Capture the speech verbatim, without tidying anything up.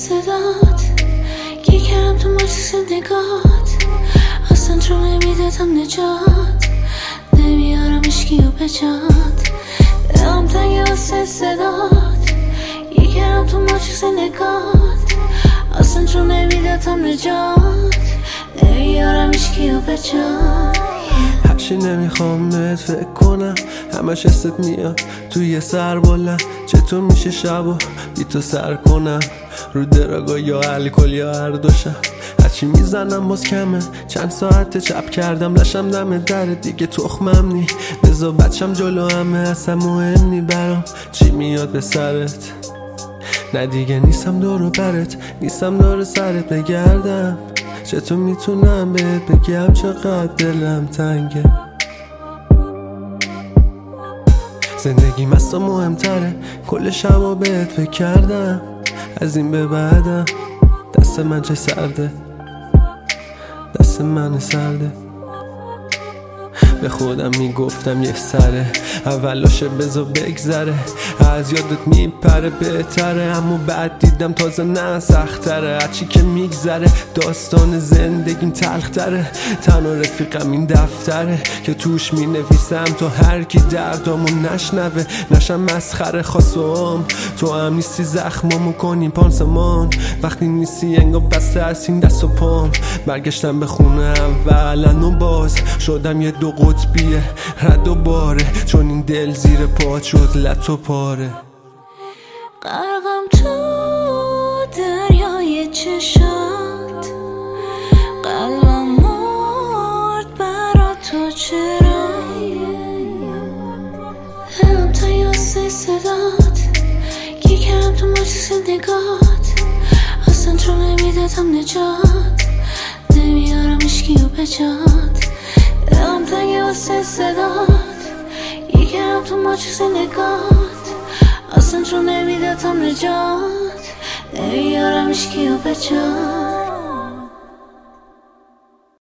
صدات گیر کردم تو ماچیز نگات اصلا چون نمیدادم نجات نمیارم اشکیو به جات دلم تنگه واسه صدات گیر کردم تو ماچیز نگات اصلا چون نمیدادم نجات نمیارم اشکیو به جات هرچی نمیخوام بهت فکر کنم همش حست میاد توی سر بلند چطور میشه شبا بی تو سر کنم رو دراگا یا الکل یا هر دوشم هرچی میزنم باز کمه چند ساعت چپ کردم لشم دم در دیگه تخمم نی بزا بچم جلو همه اصلا مهم نی برام چی میاد به سرت نه دیگه نیستم دور و برت نیستم دور سرت بگردم چطور میتونم بهت بگم چقدر دلم تنگه زندگیم اصلا مهمتره کل شبا بهت فکر کردم از این به بعدم دست من چه سرده دست من سرده به خودم میگفتم یه سره اولاشه بزا بگذره از یادت میپره بهتره اما بعد دیدم تازه نه سختره هرچی که میگذره داستان زندگیم تلختره تنها رفیقم این دفتره که توش مینویسم تو هر کی دردامو نشنوه نشم مسخره خواستم تو هم نیستی زخمامو کنیم پانسمان وقتی نیستی انگا بسته از این دست و پام برگشتم به خونه اولن و باز شدم یه دو قطبیه رد و باره چون این دل زیر پات شد لط و پاره غرقم تو دریای چشات قلبم مرد برا تو چرا دلم تنگه واسه صدات گیر کردم تو ماچیز نگات اصلا چون نمیدادم نجات نمیارم اشکیو به جات دلم تنگه واسه صدات گیر کردم تو ماچیز نگات اصلا چون نمیدادم نجات نمیارم اشکیو به جات